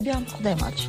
بیام خدای ماچ.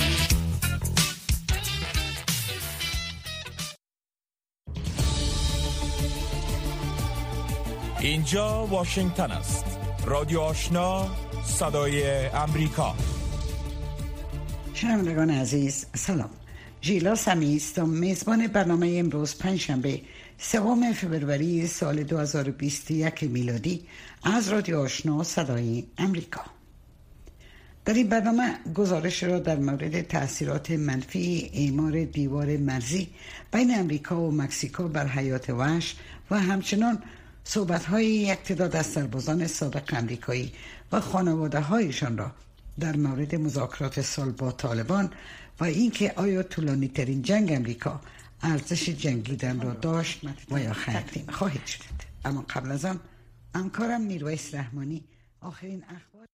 اینجا واشنگتن است. رادیو آشنا، صدای امریکا. شنوندگان عزیز سلام. ژیلا سمی است، میزبان برنامه امروز پنجشنبه 3 فوریه سال 2021 میلادی از رادیو آشنا صدای امریکا. در این برنامه گزارش را در مورد تأثیرات منفی اعمار دیوار مرزی بین امریکا و مکزیکو بر حیات وحش و همچنان صحبت‌های یک تعداد از سربازان سابق امریکایی و خانواده‌هایشان را در مورد مذاکرات صلح با طالبان و اینکه آیا طولانی‌ترین جنگ امریکا ارزش جنگیدن را داشت و یا خیر خواهید شد. اما قبل از آن همکارم میرویس رحمانی آخرین اخبار.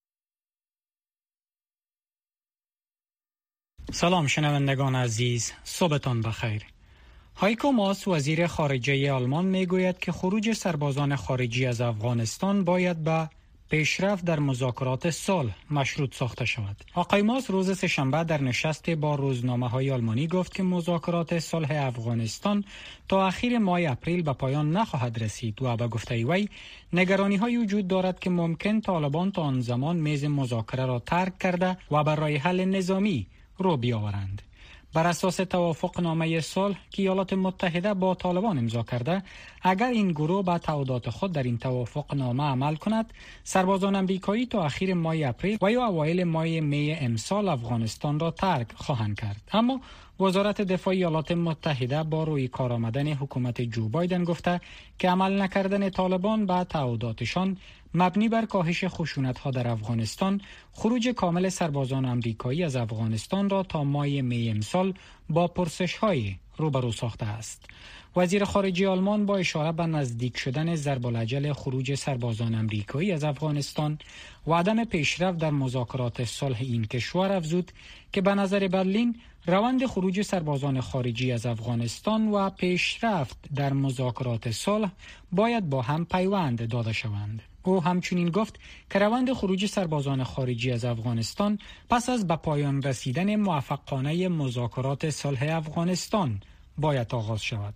سلام شنوندگان عزیز، صبحتان بخیر. هایکو ماس وزیر خارجه آلمان میگوید که خروج سربازان خارجی از افغانستان باید به پیشرفت در مذاکرات صلح مشروط ساخته شود. آقای ماس روز سه‌شنبه در نشست با روزنامه‌های آلمانی گفت که مذاکرات صلح افغانستان تا اخیر ماه اپریل به پایان نخواهد رسید و به گفته وی نگرانی‌های وجود دارد که ممکن طالبان تا آن زمان میز مذاکره را ترک کرده و بر راه حل نظامی رو بیاورند. بر اساس توافق نامه صلح که ایالات متحده با طالبان امضا کرده، اگر این گروه به تعهدات خود در این توافق نامه عمل کند، سربازان امریکایی تا اخیر ماه اپریل و یا اوایل ماه می امسال افغانستان را ترک خواهند کرد. اما وزارت دفاع ایالات متحده با روی کار آمدن حکومت جو بایدن گفته که عمل نکردن طالبان به تعهداتشان مبنی بر کاهش خشونت‌ها در افغانستان، خروج کامل سربازان امریکایی از افغانستان را تا ماه می امسال با پرسش‌های روبرو ساخته است. وزیر خارجه آلمان با اشاره به نزدیک شدن ضرب الاجل خروج سربازان امریکایی از افغانستان و عدم پیشرفت در مذاکرات صلح این کشور افزود که به نظر برلین روند خروج سربازان خارجی از افغانستان و پیشرفت در مذاکرات صلح باید با هم پیوند داده شوند. او همچنین گفت که روند خروج سربازان خارجی از افغانستان پس از به پایان رسیدن موفقانه مذاکرات صلح افغانستان باید آغاز شود.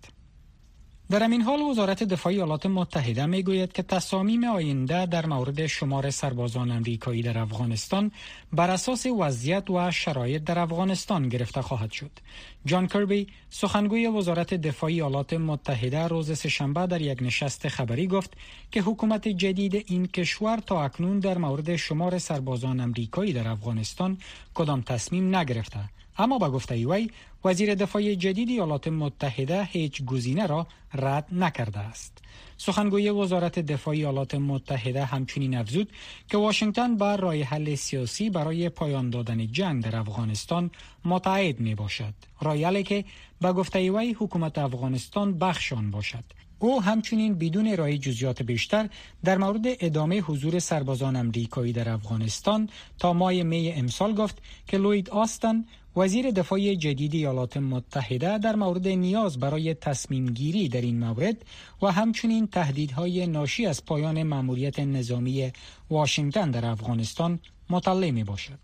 در همین حال وزارت دفاع ایالات متحده میگوید که تصامیم آینده در مورد شمار سربازان امریکایی در افغانستان بر اساس وضعیت و شرایط در افغانستان گرفته خواهد شد. جان کربی، سخنگوی وزارت دفاع ایالات متحده، روز سه‌شنبه در یک نشست خبری گفت که حکومت جدید این کشور تا اکنون در مورد شمار سربازان امریکایی در افغانستان کدام تصمیم نگرفته، اما با گفته وی وزیر دفاع جدید ایالات متحده هیچ گزینه را رد نکرده است. سخنگوی وزارت دفاع ایالات متحده همچنین افزود که واشنگتن بر راه حل سیاسی برای پایان دادن جنگ در افغانستان متعهد می باشد، راه حلی که با گفته وی حکومت افغانستان بخش آن باشد. او همچنین بدون ارائه جزئیات بیشتر در مورد ادامه حضور سربازان امریکایی در افغانستان تا ماه می امسال گفت که لوید آستن، وزیر دفاع جدید ایالات متحده، در مورد نیاز برای تصمیم گیری در این مورد و همچنین تهدیدهای ناشی از پایان مأموریت نظامی واشنگتن در افغانستان مطلع می باشد.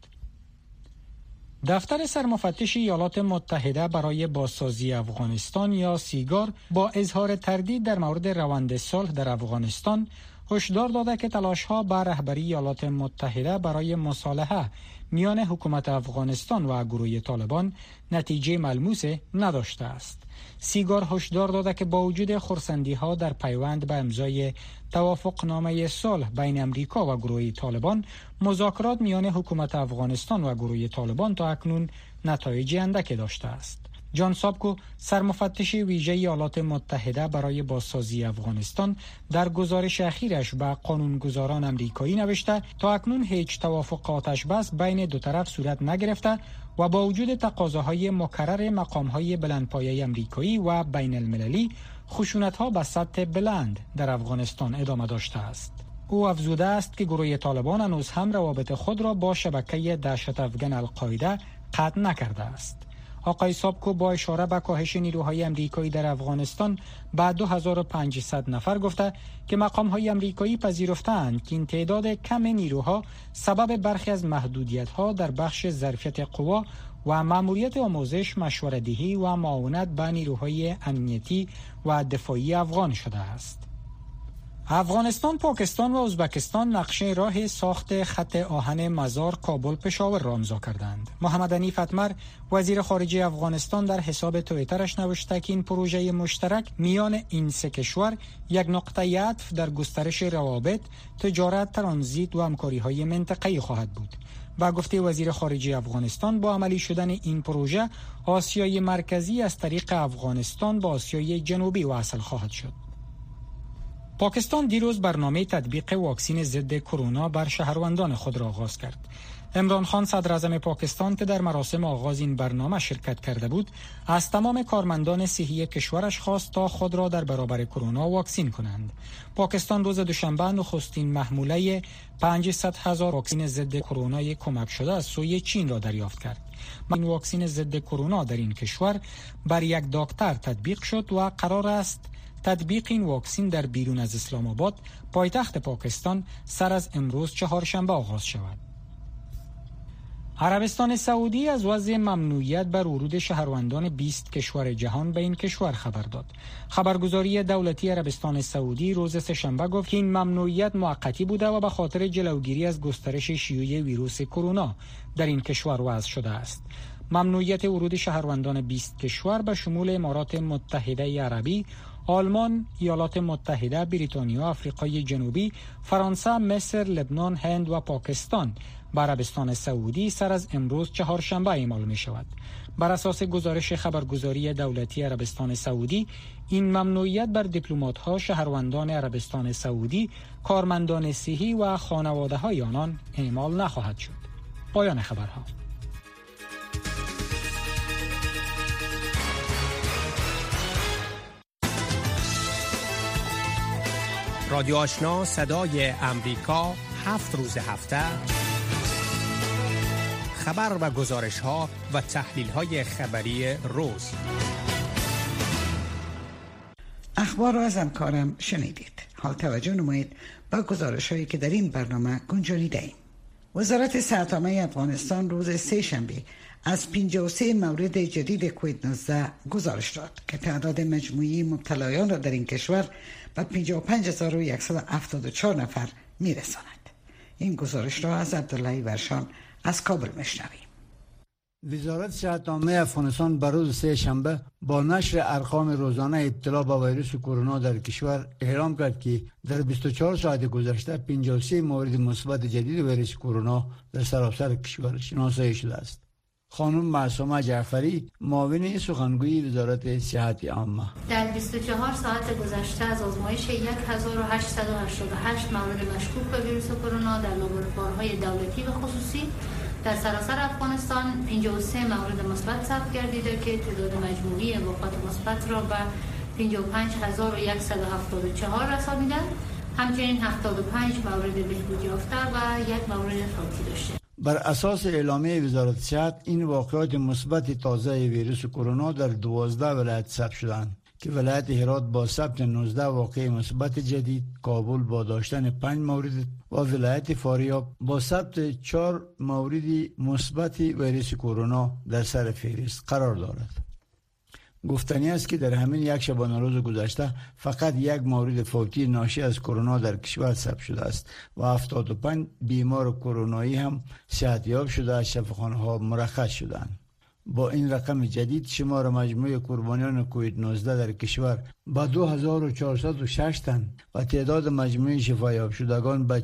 دفتر سرمفتش ایالات متحده برای بازسازی افغانستان یا سیگار با اظهار تردید در مورد روند صلح در افغانستان هشدار داده که تلاش‌ها به رهبری ایالات متحده برای مصالحه میان حکومت افغانستان و گروه طالبان نتیجه ملموسی نداشته است. سیگار هشدار داده که با وجود خرسندی‌ها در پیوند به امضای توافقنامه صلح بین امریکا و گروه طالبان، مذاکرات میان حکومت افغانستان و گروه طالبان تا اکنون نتایج اندکی داشته است. جان سابکو، سرمفتش ویژه ایالات متحده برای بازسازی افغانستان، در گزارش اخیرش به قانونگذاران امریکایی نوشته تا اکنون هیچ توافق آتش بس بین دو طرف صورت نگرفته و با وجود تقاضاهای مکرر مقامهای بلندپایه امریکایی و بین المللی، خشونت‌ها به سطح بلند در افغانستان ادامه داشته است. او افزوده است که گروه طالبان هنوز هم روابط خود را با شبکه دهشت افغان القاعده قطع نکرده است. آقای سابکو با اشاره به کاهش نیروهای امریکایی در افغانستان به 2500 نفر گفته که مقام‌های امریکایی پذیرفتند که این تعداد کم نیروها سبب برخی از محدودیت‌ها در بخش ظرفیت قوا و مأموریت آموزش، مشوره‌دهی و معاونت به نیروهای امنیتی و دفاعی افغان شده است. افغانستان، پاکستان و ازبکستان نقشه راه ساخت خط آهن مزار کابل پشاور را امضا کردند. محمد حنیف اتمر وزیر خارجه افغانستان در حساب توییترش نوشته که این پروژه مشترک میان این سه کشور یک نقطه عطف در گسترش روابط، تجارت، ترانزیت و همکاری‌های منطقه‌ای خواهد بود. با گفته وزیر خارجه افغانستان، با عملی شدن این پروژه آسیای مرکزی از طریق افغانستان با آسیای جنوبی وصل خواهد شد. پاکستان دیروز برنامه تطبیق واکسن ضد کرونا بر شهروندان خود را آغاز کرد. عمران خان صدر اعظم پاکستان که در مراسم آغاز این برنامه شرکت کرده بود، از تمام کارمندان صحی کشورش خواست تا خود را در برابر کرونا واکسین کنند. پاکستان روز دوشنبه نخستین محموله 500,000 واکسن ضد کرونا کمک شده از سوی چین را دریافت کرد. این واکسن ضد کرونا در این کشور بر یک دکتر تطبیق شد و قرار است تطبیق این واکسن در بیرون از اسلام آباد، پایتخت پاکستان، سر از امروز چهارشنبه آغاز شود. عربستان سعودی از وضع ممنوعیت بر ورود شهروندان 20 کشور جهان به این کشور خبر داد. خبرگزاری دولتی عربستان سعودی روز سه‌شنبه گفت که این ممنوعیت موقتی بوده و به خاطر جلوگیری از گسترش شیوع ویروس کرونا در این کشور وضع شده است. ممنوعیت ورود شهروندان 20 کشور به شمول امارات متحده عربی، آلمان، ایالات متحده، بریتانیا، آفریقای جنوبی، فرانسه، مصر، لبنان، هند و پاکستان به عربستان سعودی سر از امروز چهارشنبه اعمال می شود. بر اساس گزارش خبرگزاری دولتی عربستان سعودی، این ممنوعیت بر دیپلمات‌ها، شهروندان عربستان سعودی، کارمندان صحی و خانواده‌های آنان اعمال نخواهد شد. پایان خبرها. رادیو آشنا صدای امریکا 7 روز هفته خبر و گزارش ها و تحلیل های خبری روز. اخبار را از همکارم شنیدید. حال توجه نمایید با گزارش هایی که در این برنامه گنجانیده ایم. وزارت صحت عامه افغانستان روز سه‌شنبه از 53 مورد جدید کووید 19 گزارش داد که تعداد مجموعی مبتلایان را در این کشور به 55,174 نفر میرساند. این گزارش را از عبدالله ورشان از کابل میشنویم. وزارت صحت عامه افغانستان بر روز سه‌شنبه با نشر ارقام روزانه ابتلا به ویروس کرونا در کشور اعلام کرد که در 24 ساعت گذشته 53 مورد مثبت جدید ویروس کرونا در سراسر کشور شناسایی شده است. خانم معصومه جعفری، معاون سخنگوی وزارت صحت عامه: در 24 ساعت گذشته از آزمایش 1888 مورد مشکوک به ویروس کرونا در لابراتوارهای دولتی و خصوصی در سراسر افغانستان 53 مورد مثبت ثبت گردیده که تعداد مجموعی وفات مثبت را به 55,174 رسانیده. همچنین 75 مورد بهبود یافته و یک مورد فوتی داشته. بر اساس اعلامیه وزارت صحت، این واقعات مثبت تازه ویروس کرونا در 12 ولایت ثبت شدند که ولایت هرات با ثبت 19 واقعه مثبت جدید، کابل با داشتن 5 مورد و ولایت فاریاب با ثبت 4 مورد مثبت ویروس کرونا در سر فهرست قرار دارد. گفتنی است که در همین یک شبانه روز گذشته فقط یک مورد فوتی ناشی از کرونا در کشور ثبت شده است و 75 بیمار کرونایی هم صحتیاب شده از شفاخانه‌ها مرخص شدند. با این رقم جدید شمار مجموع قربانیان کووید 19 در کشور به 2406 تن و تعداد مجموع شفایاب شدگان به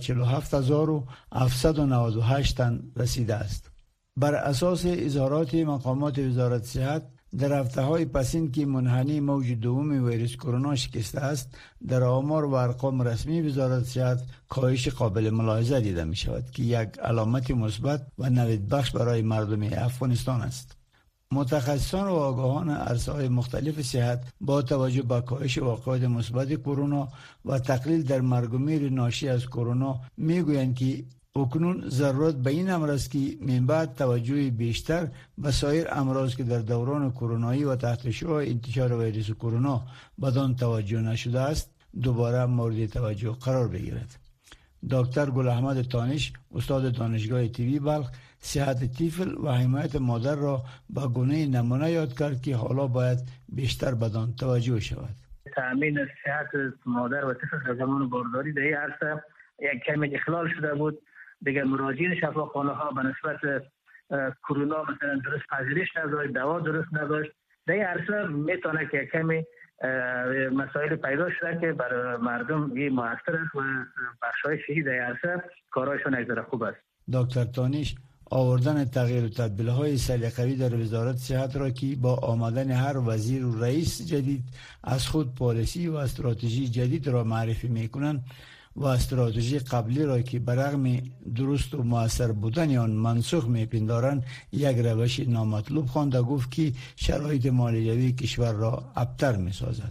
47798 تن رسیده است. بر اساس اظهارات مقامات وزارت صحت، در هفته‌های پسین که منحنی موج دوم ویروس کرونا شکسته است، در آمار و ارقام رسمی وزارت صحت کاهش قابل ملاحظه دیده می شود که یک علامت مثبت و نویدبخش برای مردم افغانستان است. متخصصان و آگاهان عرصه‌های مختلف صحت با توجه به کاهش واقعات مثبت کرونا و تقلیل در مرگ و میر ناشی از کرونا میگویند که اکنون ضرورت به این امر است که من بعد توجه بیشتر به سایر امراض که در دوران کرونایی و تحت شعاع انتشار ویروس کرونا بدان توجه نشده است دوباره مورد توجه قرار بگیرد. دکتر گل احمد تانش، استاد دانشگاه طبی بلخ، صحت طفل و حمایت مادر را به گونه نمونه یاد کرد که حالا باید بیشتر بدان توجه شود. تأمین صحت مادر و طفل در زمان بارداری در این عرصه یک کمی اخلال شده بود. دیگر مراجعین شفاخانه ها به نسبت کرونا مثلا درست پذیرش نداشت، دوا درست نداشت. در این عرصه میتونه که کمی مسائل پیدا شده که برای مردم این مؤثر است و بخشای شهری در این عرصه کارایشون یک خوب است. دکتر تانیش آوردن تغییر و تبدیل‌های سلیقه‌ای در وزارت صحت را که با آمدن هر وزیر و رئیس جدید از خود پالیسی و استراتژی جدید را معرفی می‌کنند و استراتژی قبلی را که برغم درست و مؤثر بودن آن منسوخ می‌پندارند یک روش نامطلوب خوانده گفت که شرایط مالیوی کشور را ابتر می‌سازد.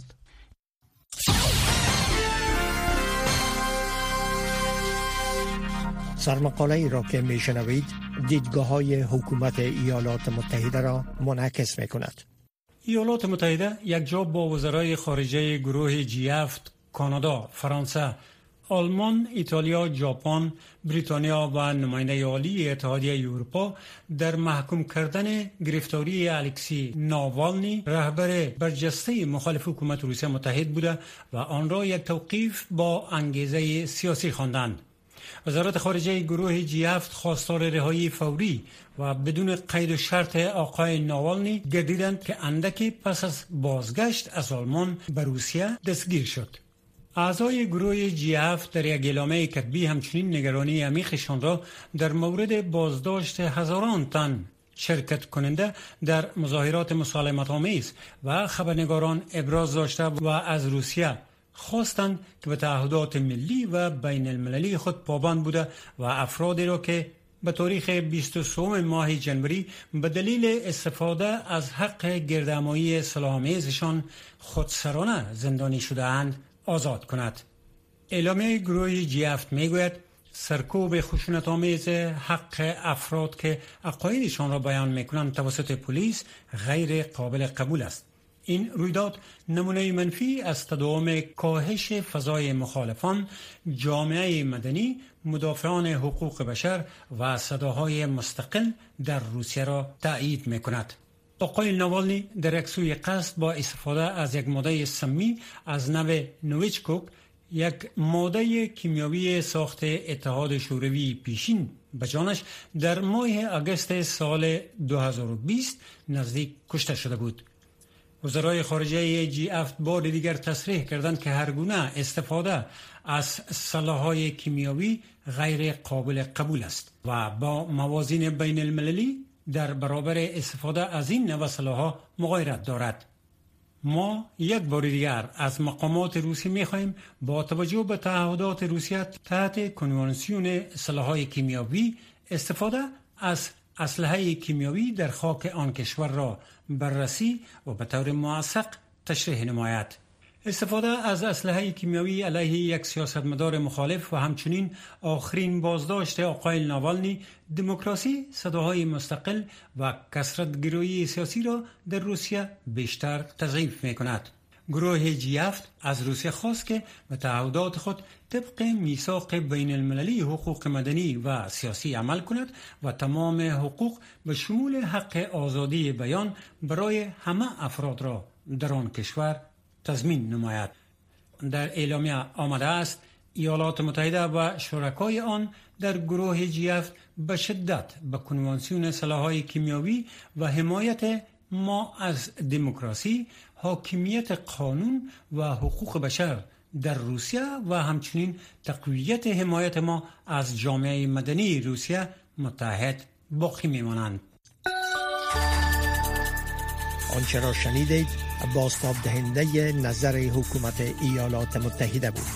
سرمقاله ای را که میشنوید دیدگاه‌های حکومت ایالات متحده را منعکس می‌کند. ایالات متحده یک جا با وزرای خارجه گروه G7 کانادا، فرانسه، آلمان، ایتالیا، ژاپن، بریتانیا و نماینده عالی اتحادیه اروپا در محکوم کردن گرفتاری الکسی ناوالنی رهبر برجسته مخالف حکومت روسیه متحد بوده و آن را یک توقیف با انگیزه سیاسی خواندند. وزارت خارجه گروه G7 خواستار رهایی فوری و بدون قید و شرط آقای ناوالنی گردیدند که اندکی پس از بازگشت از آلمان به روسیه دستگیر شد. اعضای گروه G7 در یک اعلامیه کتبی همچنین نگرانی عمیقشان را در مورد بازداشت هزاران تن شرکت کننده در مظاهرات مسالمت‌آمیز و خبرنگاران ابراز داشته و از روسیه خواستند که به تعهدات ملی و بین المللی خود پابند بوده و افرادی را که به تاریخ 23 ماه جنوری به دلیل استفاده از حق گردهمایی صلاح‌آمیزشان خودسرانه زندانی شده اند آزاد کند. اعلامیه گروه G7 میگوید سرکوب خشونت‌آمیز حق افراد که عقایدشان را بیان میکنند توسط پلیس غیر قابل قبول است. این رویداد نمونه منفی از تداوم کاهش فضای مخالفان، جامعه مدنی، مدافعان حقوق بشر و صداهای مستقل در روسیه را تأیید میکند. آقای ناوالنی در یک سوی قصد با استفاده از یک ماده سمی از نوع نویچکوک، یک ماده کیمیاوی ساخت اتحاد شوروی پیشین به جانش در ماه آگوست سال 2020 نزدیک کشته شده بود. وزرای خارجه G7 بار دیگر تصریح کردند که هر گونه استفاده از سلاح‌های کیمیاوی غیر قابل قبول است و با موازین بین المللی در برابر استفاده از این نوع سلاح‌ها مغایرت دارد. ما یک بار دیگر از مقامات روسی می‌خواهیم با توجه به تعهدات روسیه تحت کنوانسیون سلاح‌های کیمیاوی استفاده از اسلحه کیمیاوی در خاک آن کشور را بررسی و به طور موثق تشریح نماید. استفاده از اسلحه کیمیاوی علیه یک سیاستمدار مخالف و همچنین آخرین بازداشت آقای ناوالنی دموکراسی، صداهای مستقل و کثرت‌گرایی سیاسی را در روسیه بیشتر تضعیف می‌کند. گروه G7 از روسیه خواست که به تعهدات خود طبق میثاق بین المللی حقوق مدنی و سیاسی عمل کند و تمام حقوق به شمول حق آزادی بیان برای همه افراد را در آن کشور تضمین نماید. در اعلامیه آمده است ایالات متحده و شرکای آن در گروه G7 به شدت به کنوانسیون سلاح‌های کیمیاوی و حمایت ما از دموکراسی، حاکمیت قانون و حقوق بشر در روسیه و همچنین تقویت حمایت ما از جامعه مدنی روسیه متحد باقی میمانند. آنچه را شنیدید بازتاب دهنده نظر حکومت ایالات متحده بود.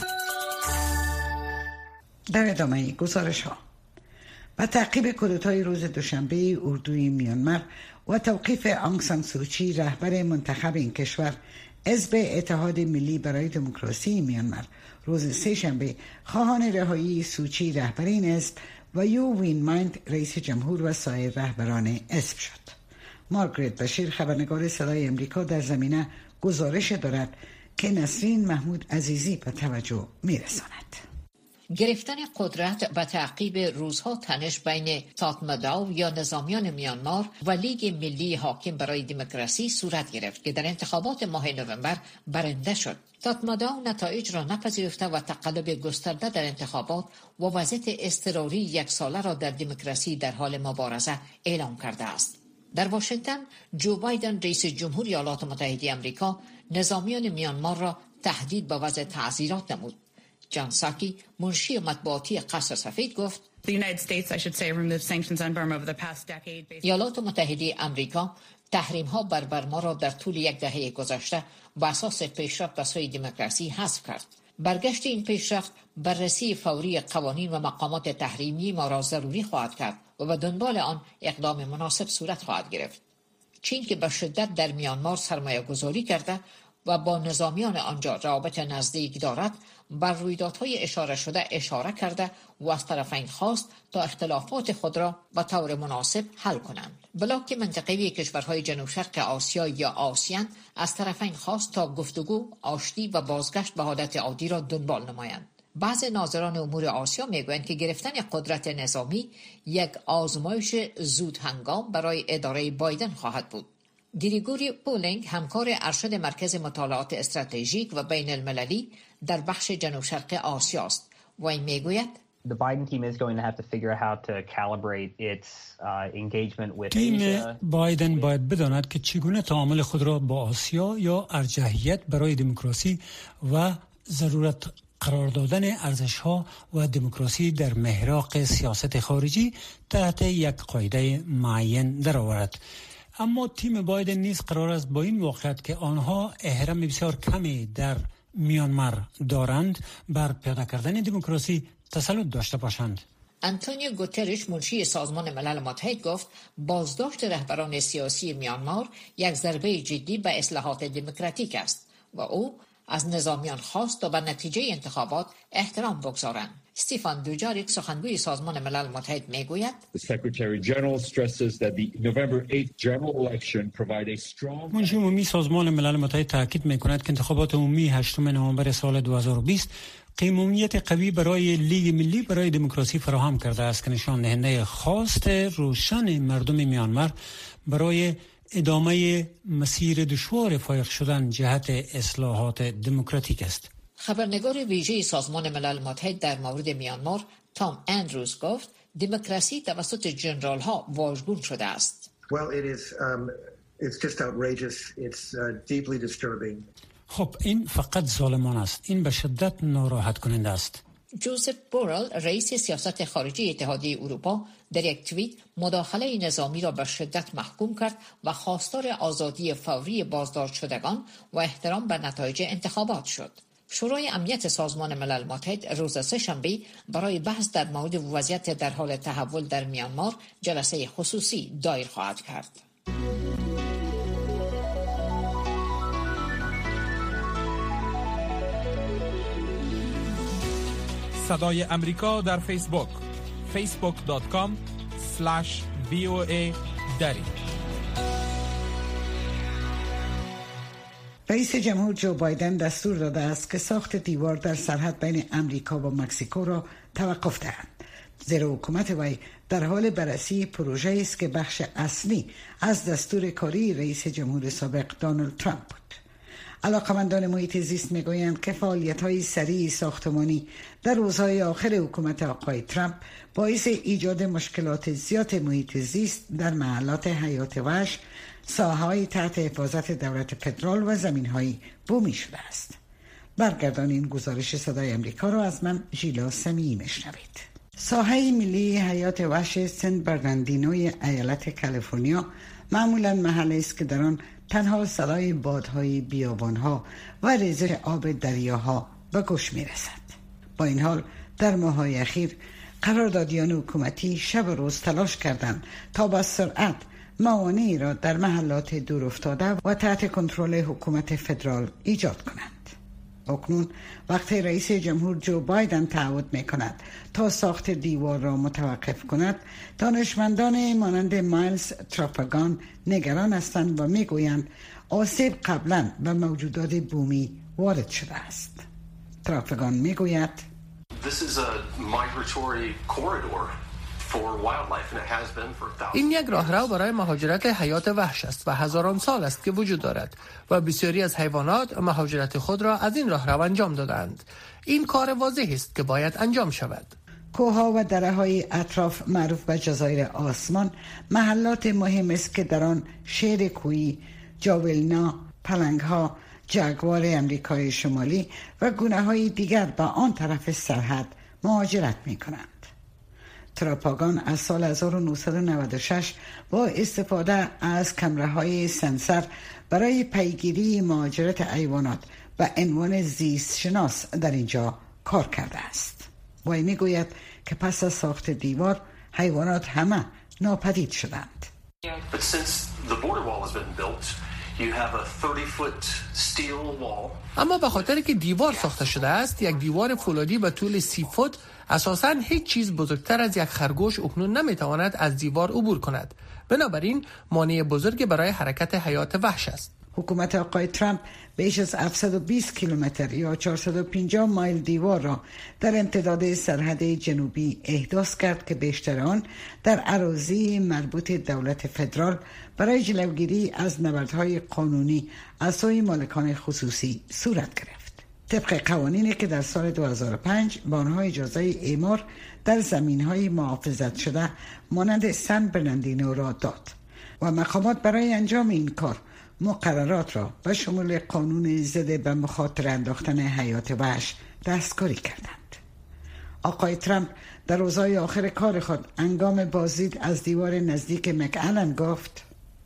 در ادامه گزارش ها و تعقیب کودتای روز دوشنبه اردوی میانمار و توقیف آنگ سان سوچی رهبر منتخب این کشور حزب اتحاد ملی برای دموکراسی میانمار روز سه‌شنبه خواهان رهایی سوچی رهبر این حزب و یو وین مایند رئیس جمهور و سایر رهبران حزب شد. مارگریت بشیر خبرنگار صدای امریکا در زمینه گزارش دارد که نسرین محمود عزیزی به توجه میرساند. گرفتن قدرت به تعقیب روزها تنش بین تاتمداو یا نظامیان میانمار و لیگ ملی حاکم برای دموکراسی صورت گرفت که در انتخابات ماه نوامبر برنده شد. تاتمداو نتایج را نپذیرفته و تقلب گسترده در انتخابات و وضعیت اضطراری یک ساله را در دموکراسی در حال مبارزه اعلام کرده است. در واشنگتن جو بایدن رئیس جمهوری ایالات متحده آمریکا نظامیان میانمار را تهدید به وضع تعزیرات نمود. جان ساکی منشی مطبوعاتی قصر سفید گفت ایالات متحده آمریکا تحریم‌ها بر برما را در طول یک دهه گذشته بر اساس پیشرفت به سوی دموکراسی حذف کرد. برگشت این پیشرفت بررسی فوری قوانین و مقامات تحریمی ما را ضروری خواهد کرد و به دنبال آن اقدام مناسب صورت خواهد گرفت. چین که به شدت در میانمار سرمایه گذاری کرده و با نظامیان آنجا روابط نزدیک دارد، بر رویدادهای اشاره شده اشاره کرده و از طرفین خواست تا اختلافات خود را به طور مناسب حل کنند. بلاک منطقوی کشورهای جنوب شرق آسیا یا آسیان از طرفین خواست تا گفتگو، آشتی و بازگشت به حالت عادی را دنبال نمایند. بعض ناظران امور آسیا میگویند که گرفتن قدرت نظامی یک آزمایش زود هنگام برای اداره بایدن خواهد بود. گریگوری پولینگ همکار ارشد مرکز مطالعات استراتژیک و بین المللی در بخش جنوب شرق آسیا است و این میگوید The Biden team is going to have to figure out how to calibrate its engagement with تیم Asia. بایدن باید بداند که چگونه تعامل خود را با آسیا یا ارجحیت برای دموکراسی و ضرورت قرار دادن ارزش‌ها و دموکراسی در محراق سیاست خارجی تحت یک قاعده معین درآورد. اما تیم بایدن نیز قرار است با این واقعیت که آنها احرام بسیار کمی در میانمار دارند بر پیاده کردن دموکراسی تسلط داشته باشند. آنتونیو گوترش منشی سازمان ملل متحد گفت بازداشت رهبران سیاسی میانمار یک ضربه جدی به اصلاحات دموکراتیک است و او از نظامیان خواست تا به نتیجه انتخابات احترام بگذارند. استیفان دوجاریک سخنگوی سازمان ملل متحد میگوید منشی عمومی سازمان ملل متحد تاکید میکند که انتخابات عمومی 8 نوامبر سال 2020 قیمومیت قوی برای لیگ ملی برای دموکراسی فراهم کرده است که نشان دهنده خواست روشن مردم میانمار برای ادامه مسیر دشوار فائق شدن جهت اصلاحات دموکراتیک است. خبرنگار ویژه سازمان ملل متحد در مورد میانمار تام اندروز گفت دموکراسی توسط جنرال ها واژگون شده است. It's just outrageous. It's deeply disturbing. خب این فقط ظالمانه است. این به شدت ناراحت کننده است. جوزف بورل رئیس سیاست خارجی اتحادیه اروپا در یک توییت مداخله نظامی را به شدت محکوم کرد و خواستار آزادی فوری بازداشت شدگان و احترام به نتایج انتخابات شد. شورای امنیت سازمان ملل متحد روز سه‌شنبه برای بحث در مورد وضعیت در حال تحول در میانمار جلسه خصوصی دایر خواهد کرد. صدای امریکا در فیسبوک facebook.com/VOA دری. رئیس جمهور جو بایدن دستور داده است که ساخت دیوار در سرحد بین امریکا و مکزیکو را توقف دهند. زیرا حکومت وی در حال بررسی پروژه است که بخش اصلی از دستور کاری رئیس جمهور سابق دونالد ترامپ بود. علاقمندان محیط زیست میگویند که فعالیت‌های سریع ساختمانی در روزهای آخر حکومت آقای ترامپ باعث ایجاد مشکلات زیاد محیط زیست در محلات حیات وحش، ساحه‌های تحت حفاظت دولت پترول و زمین‌های بومی شده است. برگردان این گزارش صدای امریکا را از من ژیلا سمیعی میشنوید. ساحه ملی حیات وحش سن برناردینوی ایالت کالیفرنیا معمولاً محلی است که در آن تنها صدای بادهای بیابانها و ریزش آب دریاها به گوش میرسد. با این حال در ماه‌های اخیر قراردادیان حکومتی شب و روز تلاش کردند تا با سرعت موانعی را در محلات دور افتاده و تحت کنترل حکومت فدرال ایجاد کنند. اکنون وقتی رئیس جمهور جو بایدن تعهد می‌کند تا ساخت دیوار را متوقف کند، دانشمندان مانند مایلز تراپگان نگران هستند و می‌گویند آسیب قبلا به موجودات بومی وارد شده است. تراپگان می‌گوید This is a migratory corridor for wildlife and it has been for thousands. این یک راهرو برای مهاجرت حیات وحش است و هزاران سال است که وجود دارد و بسیاری از حیوانات مهاجرت خود را از این راهرو انجام دادند. این کار واضح است که باید انجام شود. کوه‌ها و دره‌های اطراف معروف به جزایر آسمان محلات مهم است که در آن شیر کوهی، جاولنا، پلنگ‌ها، جگوار امریکای شمالی و گونه‌های دیگر به آن طرف سرحد مهاجرت می‌کنند. تراپاگان از سال 1996 با استفاده از کامراهای سنسور برای پیگیری مهاجرت حیوانات به عنوان زیست شناس در اینجا کار کرده است. وی میگوید که پس از ساخت دیوار حیوانات همه ناپدید شدند. But since the border wall has been built, you have a 30-foot steel wall. اما به خاطر که دیوار ساخته شده است، یک دیوار فولادی به طول 30 فوت، اساساً هیچ چیز بزرگتر از یک خرگوش اکنون نمیتواند از دیوار عبور کند. بنابراین مانع بزرگی برای حرکت حیات وحش است. حکومت آقای ترامپ بیش از 720 کیلومتر یا 450 مایل دیوار را در امتداد سرحد جنوبی احداث کرد که بیشتر آن در اراضی مربوط دولت فدرال برای جلوگیری از نبردهای قانونی از سوی مالکان خصوصی صورت گرفت. طبق قوانینی که در سال 2005 به آنها اجازه اعمار در زمین‌های محافظت شده مانند سن برناردینو را داد و مقامات برای انجام این کار مقررات را به شمول قانون ضد به مخاطره انداختن حیات وحش دستکاری کردند. آقای ترامپ در روزهای آخر کار خود هنگام بازدید از دیوار نزدیک مک‌الن گفت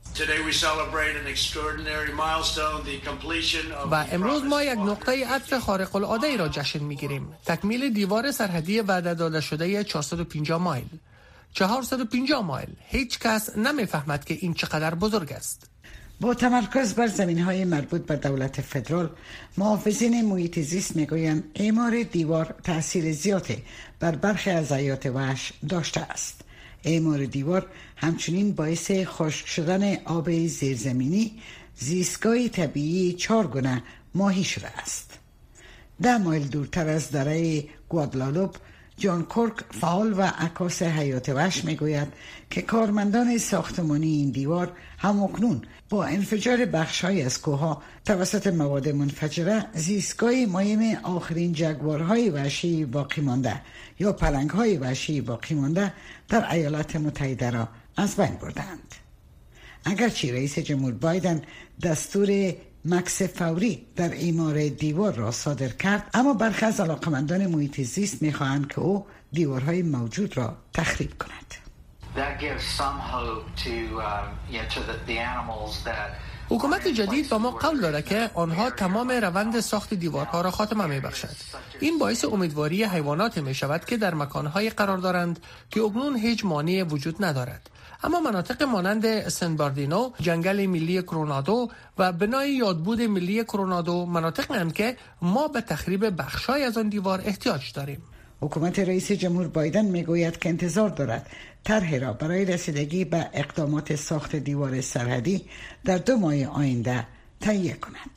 و امروز ما یک نقطه عطف خارق العاده را جشن می‌گیریم. تکمیل دیوار سرحدی وعده داده شده 450 مایل. 450 مایل. هیچ کس نمی‌فهمد که این چقدر بزرگ است. با تمرکز بر زمین‌های مربوط به دولت فدرال، محافظین محیط زیست می‌گویند اعمار دیوار تأثیر زیادی بر برخی از حیات وحش داشته است. اعمار دیوار همچنین باعث خشک شدن آب زیرزمینی، زیستگاه طبیعی 4 گونه ماهی شده است. 10 مایل دورتر از دره گوادالوپ، جان کورک فعال و عکاس حیات وحش میگوید که کارمندان ساختمانی این دیوار همکنون با انفجار بخش‌های از کوه‌ها توسط مواد منفجره زیستگاه مهم آخرین جگوارهای وحشی باقی مانده یا پلنگ‌های وحشی باقی مانده در ایالات متحده را از بین بردند. اگرچه رئیس جمهور بایدن دستور مکث فوری در اعمار دیوار را صادر کرد، اما برخی از علاقمندان محیط زیست می‌خواهند که او دیوارهای موجود را تخریب کند. حکومت جدید با ما قول داده که آنها تمام روند ساخت دیوارها را خاتمه می‌بخشد. این باعث امیدواری حیوانات می‌شود که در مکان‌های قرار دارند که اکنون هیچ مانعی وجود ندارد. اما مناطق مانند سن برناردینو، جنگل ملی کرونادو و بنای یادبود ملی کرونادو مناطقی هستند که ما به تخریب بخشای از آن دیوار احتیاج داریم. حکومت رئیس جمهور بایدن میگوید که انتظار دارد طرحی را برای رسیدگی به اقدامات ساخت دیوار سرحدی در 2 ماه آینده تهیه کند.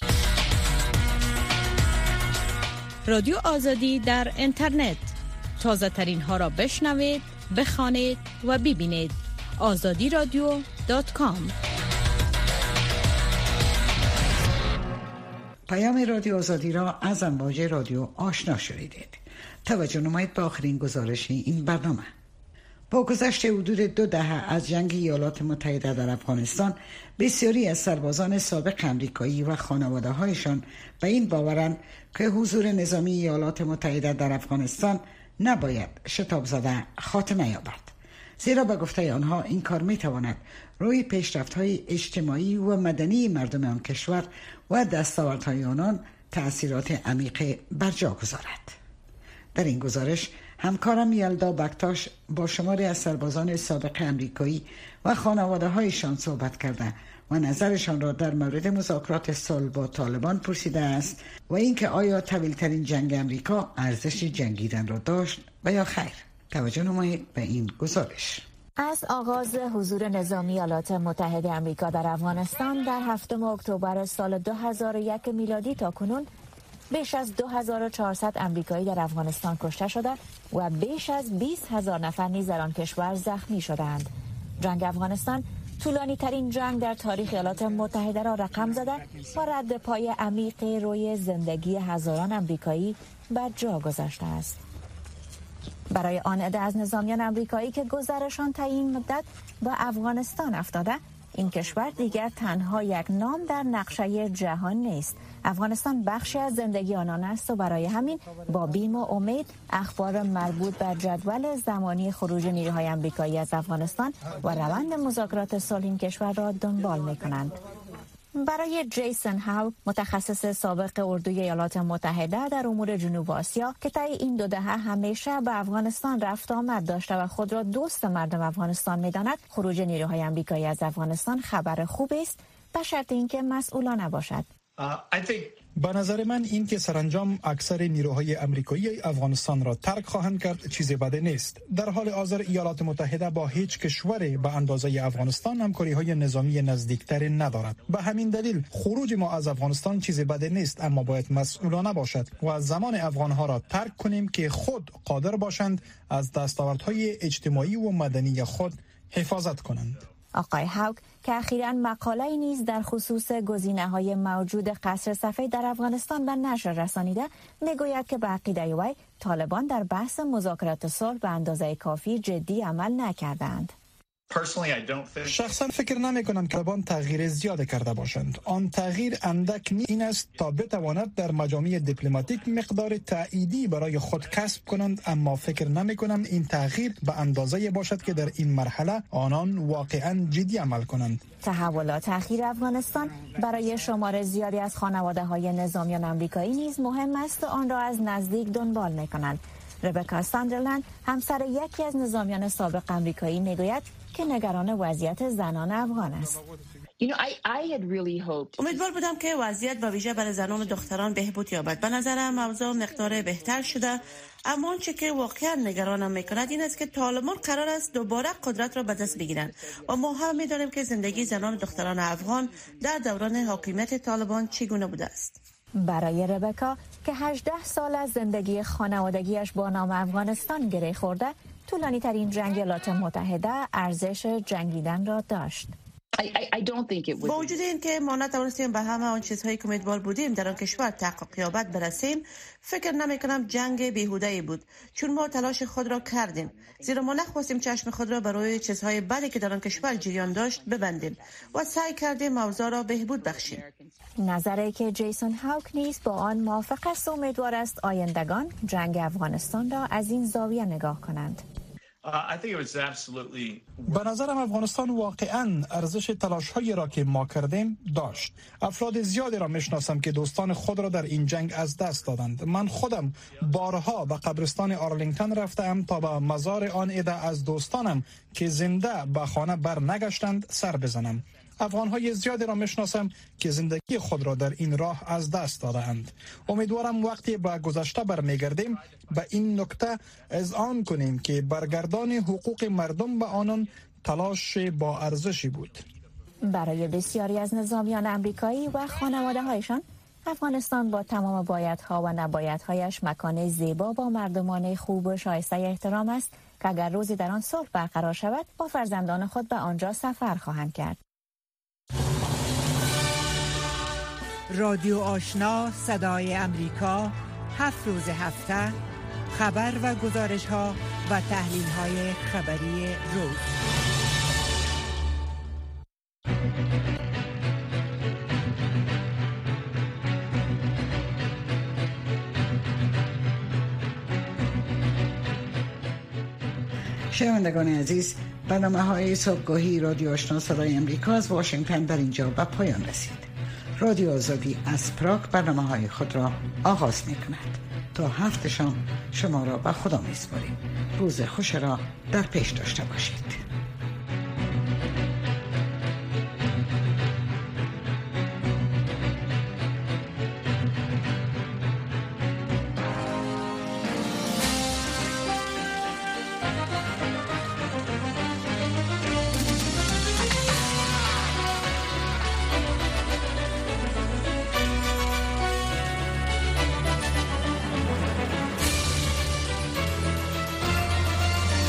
رادیو آزادی در اینترنت، تازه ترین ها را بشنوید، بخوانید و ببینید. azadiradio.com. پیام رادیو آزادی را از امواج رادیو آشنا شنیدید. توجه نمایید به آخرین گزارش این برنامه. با گذشت حدود 2 دهه از جنگ ایالات متحده در افغانستان، بسیاری از سربازان سابق امریکایی و خانواده‌هایشان به این باورند که حضور نظامی ایالات متحده در افغانستان نباید شتاب زده خاتمه یابد، زیرا به گفته آنها این کار میتواند روی پیشرفت‌های اجتماعی و مدنی مردم آن کشور و دستاوردهای آنان تأثیرات عمیق بر جا گذارد. در این گزارش همکارم یلدا بکتاش با شماری از سربازان سابق امریکایی و خانواده هایشان صحبت کرده و نظرشان را در مورد مذاکرات صلح با طالبان پرسیده است و اینکه آیا طویل‌ترین جنگ امریکا ارزش جنگیدن را داشت و یا خیر. توجه نمایید به این گزارش. از آغاز حضور نظامی ایالات متحده آمریکا در افغانستان در 7 اکتبر سال 2001 میلادی تا کنون بیش از 2400 آمریکایی در افغانستان کشته شده و بیش از 20,000 نفر نیز در آن کشور زخمی شدند. جنگ افغانستان طولانی ترین جنگ در تاریخ ایالات متحده را رقم زده و رد پای عمیق روی زندگی هزاران آمریکایی بر جا گذاشته است. برای آن عده از نظامیان آمریکایی که گذرشان تا این مدت با افغانستان افتاده، این کشور دیگر تنها یک نام در نقشه جهان نیست. افغانستان بخشی از زندگی آنان است و برای همین با بیم و امید اخبار مربوط به جدول زمانی خروج نیروهای آمریکایی از افغانستان و روند مذاکرات صلح این کشور را دنبال می‌کنند. برای جیسون هاوک، متخصص سابق اردوی ایالات متحده در امور جنوب آسیا که طی این 2 دهه همیشه به افغانستان رفت آمد داشته و خود را دوست مردم افغانستان می‌داند، خروج نیروهای آمریکایی از افغانستان خبر خوبی است به شرط اینکه مسئولانه باشد. به نظر من این که سرانجام اکثر نیروهای آمریکایی افغانستان را ترک خواهند کرد چیز بدی نیست. در حال حاضر ایالات متحده با هیچ کشوری به اندازه افغانستان همکاری‌های نظامی نزدیکتری ندارد. به همین دلیل خروج ما از افغانستان چیز بدی نیست، اما باید مسئولانه باشد و از زمان افغانها را ترک کنیم که خود قادر باشند از دستاوردهای اجتماعی و مدنی خود حفاظت کنند. آقای هاوک که اخیراً مقاله‌ای نیز در خصوص گزینه‌های موجود قصر سفید در افغانستان به نشر رسانیده، میگوید که به عقیده وی طالبان در بحث مذاکرات صلح به اندازه کافی جدی عمل نکردند. شخصا فکر نمی کنم که طالبان تغییر زیاد کرده باشند. آن تغییر اندک این است تا بتواند در مجامع دیپلماتیک مقدار تأییدی برای خود کسب کنند، اما فکر نمی کنم این تغییر به اندازه باشد که در این مرحله آنان واقعا جدی عمل کنند. تحولات اخیر افغانستان برای شمار زیادی از خانواده‌های نظامیان آمریکایی نیز مهم است و آن را از نزدیک دنبال می‌کنند. ربکا ساندرلند، همسر یکی از نظامیان سابق آمریکایی، میگوید که نگران وضعیت زنان افغان است. امیدوار بودم که وضعیت با ویژه برای زنان و دختران بهبود یابد. به نظرم اوضاع مقدار بهتر شده، اما آنچه که واقعا نگرانم میکند این است که طالبان قرار است دوباره قدرت را به دست بگیرند و ما هم میدانیم که زندگی زنان و دختران افغان در دوران حاکمیت طالبان چگونه بوده است. برای ربکا که 18 سال از زندگی خانوادگیش با نام افغانستان گره خورده، طولانی ترین جنگ ایالات متحده ارزش جنگیدن را داشت. با وجود این که ما نتوانستیم به همه آن چیزهایی که امیدوار بودیم در آن کشور تحقق یابد برسیم، فکر نمی کنم جنگ بیهوده‌ای بود، چون ما تلاش خود را کردیم، زیرا ما نخواستیم چشم خود را برای چیزهای بدی که در آن کشور جریان داشت ببندیم و سعی کردیم اوضاع را بهبود بخشیم. نظری که جیسون هاوک نیز با آن موافق است و امیدوار است آیندگان جنگ افغانستان را از این زاویه نگاه کنند. به نظرم افغانستان واقعا ارزش تلاش‌هایی را که ما کردیم داشت. افراد زیادی را میشناسم که دوستان خود را در این جنگ از دست دادند. من خودم بارها به قبرستان آرلینگتن رفتم تا به مزار آن عده از دوستانم که زنده به خانه بر نگشتند سر بزنم. افغان‌های زیادی را میشناسم که زندگی خود را در این راه از دست داده‌اند. امیدوارم وقتی به گذشته برمیگردیم به این نکته اذعان کنیم که برگردان حقوق مردم به آنان تلاش با ارزشی بود. برای بسیاری از نظامیان آمریکایی و خانواده‌هایشان، افغانستان با تمام بایدها و نبایدهایش مکان زیبا با مردمان خوب و شایسته احترام است که اگر روزی در آن صلح برقرار شود با فرزندان خود به آنجا سفر خواهند کرد. رادیو آشنا صدای امریکا 7 روز هفته خبر و گزارش ها و تحلیل های خبری روز. شنوندگان عزیز، برنامه‌های صبحگاهی رادیو آشنا صدای امریکا از واشنگتن در اینجا به پایان رسید. رادیو آزادی از پراگ برنامه‌های خود را آغاز می‌کند. تا 7 شام شما را به خدا میسپاریم. روز خوش را در پیش داشته باشید.